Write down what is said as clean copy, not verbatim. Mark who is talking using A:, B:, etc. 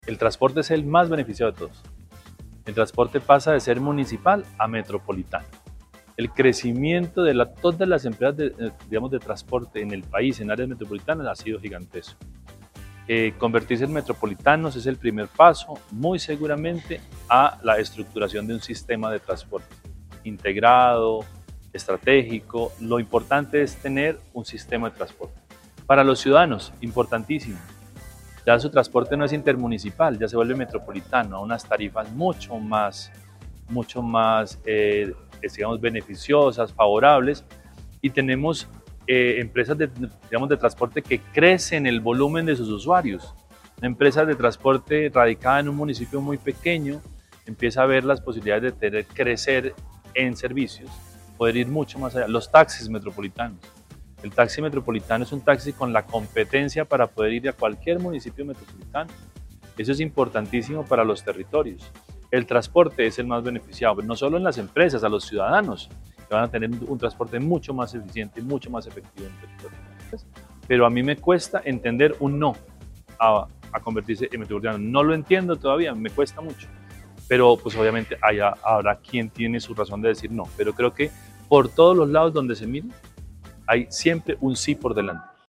A: El transporte es el más beneficiado de todos. El transporte pasa de ser municipal a metropolitano. El crecimiento de todas las empresas de transporte en el país, en áreas metropolitanas, ha sido gigantesco. Convertirse en metropolitanos es el primer paso, muy seguramente, a la estructuración de un sistema de transporte integrado, estratégico. Lo importante es tener un sistema de transporte. Para los ciudadanos, importantísimo. Ya su transporte no es intermunicipal, ya se vuelve metropolitano, a unas tarifas mucho más digamos, beneficiosas, favorables, y tenemos empresas de transporte que crecen el volumen de sus usuarios. Empresas de transporte radicada en un municipio muy pequeño empieza a ver las posibilidades de crecer en servicios, poder ir mucho más allá. Los taxis metropolitanos. El taxi metropolitano es un taxi con la competencia para poder ir a cualquier municipio metropolitano. Eso es importantísimo para los territorios. El transporte es el más beneficiado, no solo en las empresas, a los ciudadanos, que van a tener un transporte mucho más eficiente y mucho más efectivo en territorios. Pero a mí me cuesta entender un no a convertirse en metropolitano. No lo entiendo todavía, me cuesta mucho. Pero pues obviamente habrá quien tiene su razón de decir no. Pero creo que por todos los lados donde se mire, hay siempre un sí por delante.